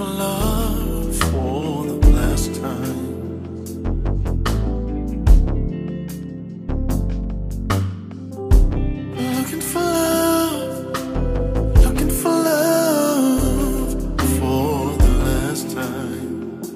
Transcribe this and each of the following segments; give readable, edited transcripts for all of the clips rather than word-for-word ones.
for love for the last time. Looking for love, looking for love for the last time.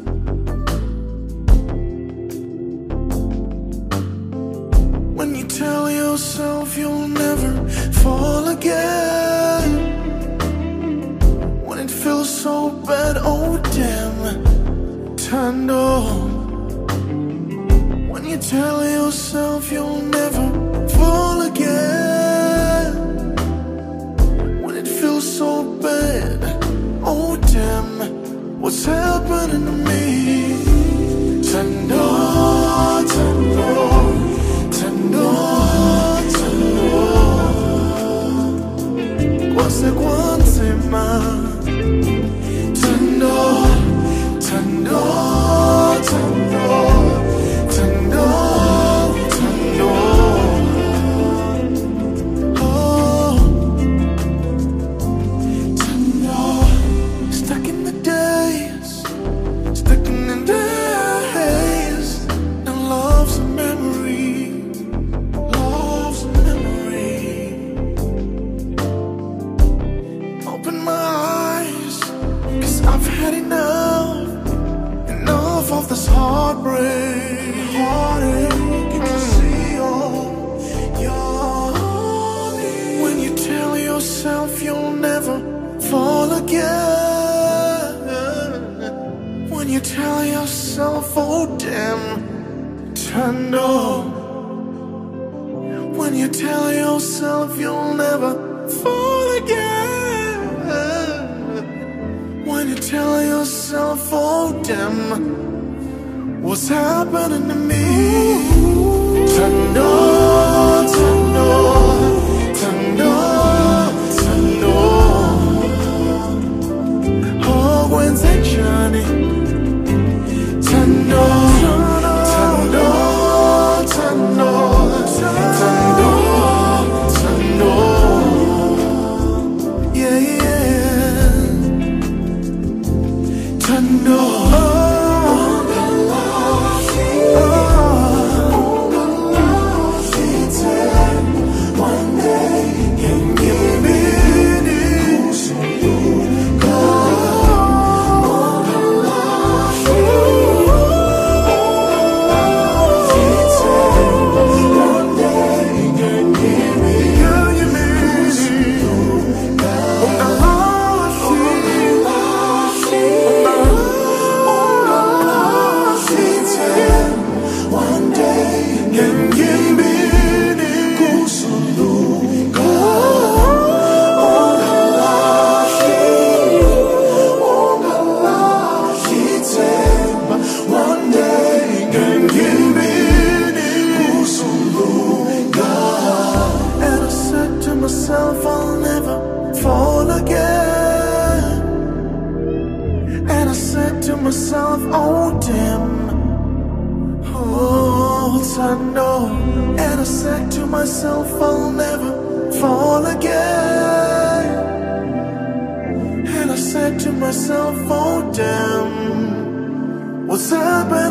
When you tell yourself you'll never fall again, when it feels so bad, oh damn, turned on. When you tell yourself you'll never fall again, when it feels so bad, oh damn, what's happening to me? Turned on, turned on, turned on, turned on. Quase quante más. Turned on, turned on, turned on, turned on, turned on. Oh, turned on. Stuck in the days, stuck in the days. Now love's a memory, love's a memory. Open my eyes, 'cause I've had enough, enough of this heartbreak, heartache. You can see all your heartache. When you tell yourself you'll never fall again, when you tell yourself, oh damn, turn on. When you tell yourself you'll never fall again, when you tell yourself, oh damn, what's happening to me? Turn on, turn on, turn on, turn on. Oh, when's that journey? Turn on, turn on, turn on, turn on, turn on. Yeah, yeah. Turn on. I'll never fall again. And I said to myself, oh damn, oh I know. And I said to myself, I'll never fall again. And I said to myself, oh damn, what's happening?